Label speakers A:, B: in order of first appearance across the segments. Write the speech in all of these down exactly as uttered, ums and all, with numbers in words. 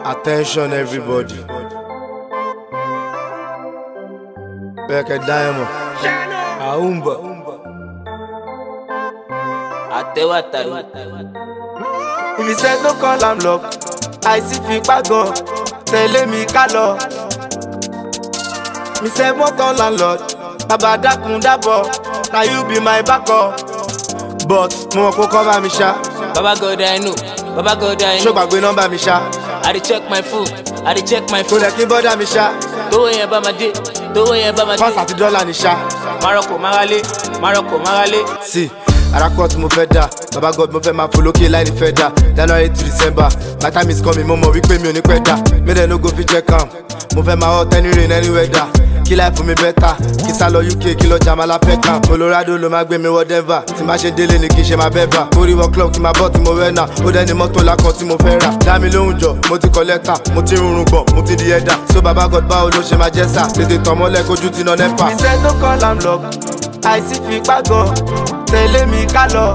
A: Attention everybody. Beke Diamond. Aumba.
B: Atewataru.
C: If you said no call am lock, I see fi pagan. Tell me kalo. Me say motor landlord. Baba dakun dabo. Now you be my backup. But mo ko cover me sha.
B: Baba God I know. Baba God I
C: Show
B: know.
C: gbagbe number me sha.
B: I dey check my phone. I dey check my
C: Go
B: phone.
C: let me bother me sha.
B: Tó yẹn bá ma dé. Tó yẹn bá ma
C: Pass
B: dé.
C: àti dollar ni sha.
B: Maroko Marale. Maroko Marale.
C: See, arakọ tí mo fẹ́ dà, Baba God mo fẹ́ máa fò lókè láì ní fẹ́ dà. January to December, my time is coming, mo mọ̀ wípé mi ò ní pẹ́ dà. Make dem no go fit check am, mo fẹ́ máa hot any rain any weather. Kí life fún mi better, kí sá lọ U K, kí lọ Jamala Peckham. Colorado ló máa gbé mi wọ Denver, tí má ṣe délé ni kí ṣe máa bẹ́ bà. Orí wọ club kí máa bọ́ tí mo fẹ́ nà, ó dẹ́ni mọ́tò lákan tí mo fẹ́ rà. Dá mi lóhùn jọ, mo ti kọ lẹ́tà, mo ti rúnrún gbọ̀n, mo ti di ẹ̀dà. So Baba God báwo ló ṣe máa jẹ́ sà, tètè tàn mọ́lẹ̀ kójú ti nà nẹ́pà. Mi sẹ́ tó kọ́ lam lock, àìsí fi pàgọ́, tẹ̀lé mi ká lọ.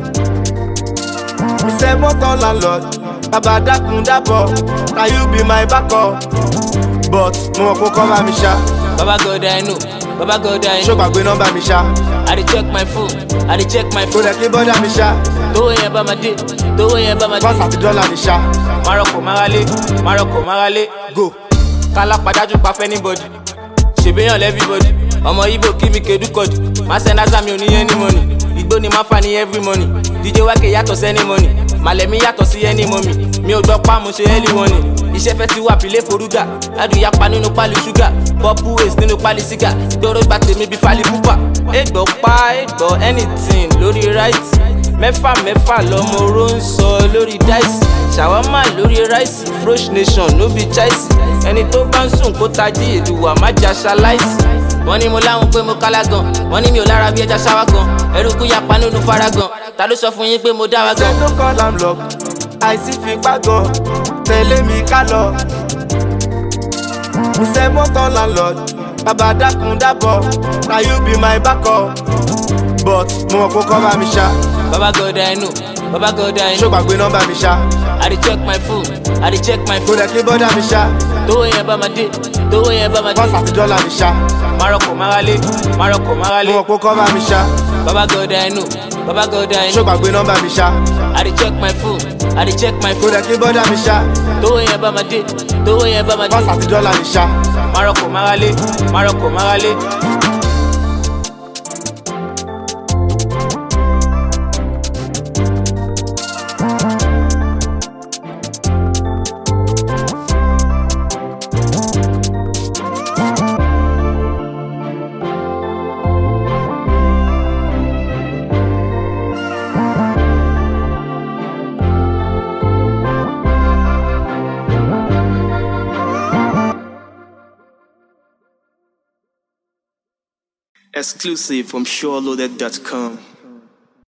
C: Mi sẹ́ mọ́tò landlord, bàbá dákun dábọ̀, na you be my backup. But mo mọ̀ kó cover mi ṣá.
B: Baba God I know. Baba God I
C: Show
B: know.
C: gbagbe number mi ṣá.
B: I dey check my phone. I dey check my
C: Go
B: phone.
C: let me bother mi ṣá.
B: Tó yẹn bá ma dé. Tó yẹn bá ma
C: Pass
B: dé.
C: àti dollar ni ṣá.
B: Maroko Marale. Maroko Marale.
C: Go.
B: Kala padaju pa fẹ́ anybody. Ṣèbéyàn everybody. Ọmọ Igbo kí mi kedu kọ́dù. Má send azami ò ní any money. Igbó ni má fa ní every money. D J Wake yàtọ̀ sí any money. Màlẹ́mí yàtọ̀ sí any mommy. Mi ò gbọ́ pa mo ṣe early warning. Iṣẹ́ fẹ́ ti wà pílé forúgà. Adùn yapa nínú pálí ṣúgà. Purple waste nínú pálí sígà. Ìgboro gba tèmi bí fálí púpà. Ègbọ̀ pa ègbọ̀ anything lórí right. Mẹ́fà mẹ́fà lọmọ oró ń sọ lórí dice. Ṣàwámà lórí ráìsì. Frosh nation no be choice. Ẹni tó bá ń sùn kó tají èdùwà má jà ṣaláìsì. Wọ́n ní mo láwọn pé mo kálá gan. Wọ́n ní mi ò lára bí ẹja ṣáwá gan. Ẹrúkú yapa nínú fara gan. Ta ló sọ fún yín pé mo dá wa gan?
C: Ṣé tó kọ́ lam lock, àìsí fi pàgọ́, tẹ̀lé mi ká lọ. Mi sẹ́ mọ́tò landlord, bàbá dákun dábọ̀, na you be my backup. But mo mọ̀ kó cover mi ṣá.
B: Baba God I know. Baba God I
C: Show
B: know.
C: gbagbe number mi ṣá.
B: I dey check my phone. I dey check my
C: Go
B: phone.
C: let me bother mi ṣá.
B: Tó yẹn bá ma dé. Tó yẹn bá ma dé.
C: Pass àti dollar ni ṣá.
B: Maroko Marale. Maroko
C: Mo
B: Marale.
C: mọ̀ kó cover mi ṣá.
B: Baba God I know. Baba God I
C: Show
B: know.
C: gbagbe number mi ṣá.
B: I dey check my phone. I dey check my
C: Go
B: phone.
C: let me bother mi ṣá.
B: Tó yẹn bá ma dé. Tó yẹn bá ma
C: Pass
B: dé.
C: àti dollar ni ṣá.
B: Maroko Marale. Maroko Marale.
D: Exclusive from SureLoaded dot com.